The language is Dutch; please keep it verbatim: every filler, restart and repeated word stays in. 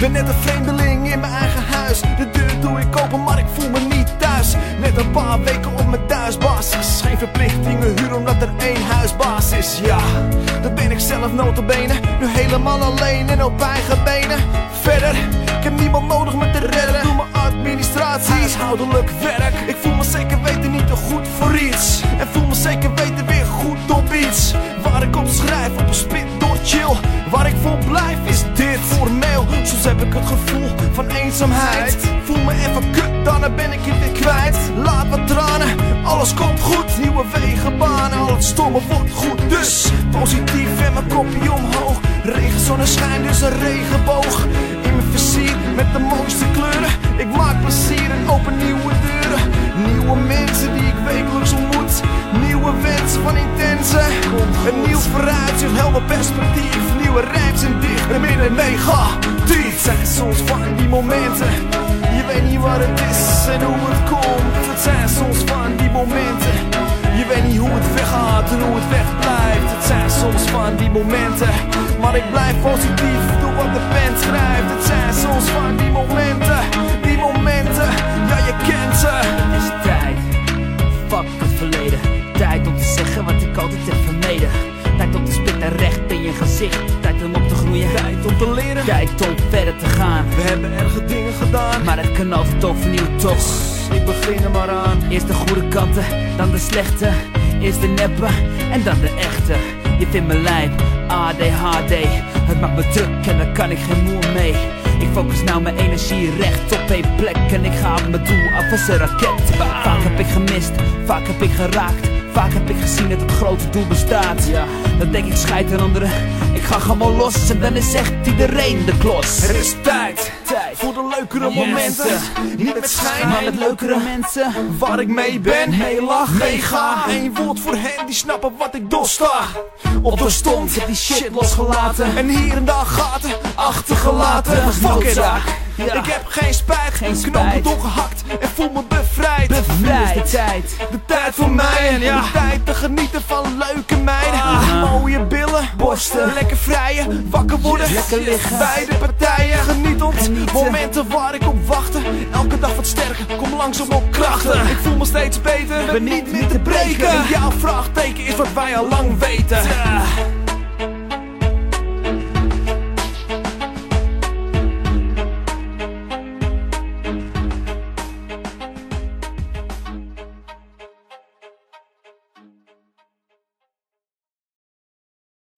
Ben net een vreemdeling in mijn eigen huis. De deur doe ik open, maar ik voel me niet thuis. Net een paar weken op mijn thuisbasis. Geen verplichtingen huur omdat er één huisbaas is. Ja, dat ben ik zelf nota bene. Nu helemaal alleen en op eigen benen. Verder, ik heb niemand nodig me te redden. Doe mijn administratie, huishoudelijk werk. Ik voel me zeker weten niet te goed voor iets. En voel me zeker weten weer goed op iets. Waar ik op schrijf, op een spit door chill. Waar ik voor blijf is dit. Formeel, soms heb ik het gevoel van eenzaamheid. Voel me even kut, dan ben ik het weer kwijt. Laat wat tranen, alles komt goed. Nieuwe wegen, banen, al het stomme wordt goed. Dus positief en mijn kopje omhoog. Regen, zonneschijn, dus een regenboog. In mijn vizier met de mooiste kleuren. Ik maak plezier en open nieuwe deuren. Nieuwe mensen die ik wekelijks ontmoet. Nieuwe wensen van intense. Een nieuw vooruitzicht, helder perspectief. Nieuwe rijms en dicht en midden negatief. Het zijn soms van die momenten. Je weet niet wat het is en hoe het komt. Het zijn soms van die momenten. Je weet niet hoe het weggaat en hoe het wegblijft. Het zijn soms van die momenten. Maar ik blijf positief door wat de pen schrijft. Het zijn soms van die momenten. Die momenten, ja je kent ze. Het is tijd, fuck het verleden. Tijd om te zeggen wat ik altijd heb vermeden. Tijd om te spitten recht in je gezicht. Tijd om op te groeien. Tijd om te leren. Tijd om verder te gaan. We hebben erge dingen gedaan, maar het kan altijd overnieuw toch. Ik begin er maar aan. Eerst de goede kanten, dan de slechte. Eerst de neppe en dan de echte. Je vindt me lijp, A D H D. Het maakt me druk en daar kan ik geen moer mee. Ik focus nou mijn energie recht op één plek. En ik ga op mijn doel af als een raket. Vaak heb ik gemist, vaak heb ik geraakt. Vaak heb ik gezien dat het grote doel bestaat. Ja. Dan denk ik scheid aan anderen. Ik ga gewoon los en dan is echt iedereen de klos. Het is tijd, tijd voor de leukere momenten. Niet met schijn, maar met leukere mensen. Waar ik mee ben, mee lach, mee ga. Eén woord voor hen die snappen wat ik doorsta. Op de stond, heb die shit losgelaten. En hier en daar gaten achtergelaten. Fuck it up. Ja. Ik heb geen spijt, geen knopen doorgehakt en voel me bevrijd. Bevrijd. De tijd, de tijd voor mij en ja. De tijd te genieten van leuke meiden. Ah. Mooie billen, borsten, lekker vrijen, wakker worden, lekker liggen. Beide partijen genietend, Genieten. Momenten waar ik op wachtte. Elke dag wat sterker, kom langzaam op krachten. Ik voel me steeds beter, ben niet meer te breken. En jouw vraagteken is wat wij al lang weten.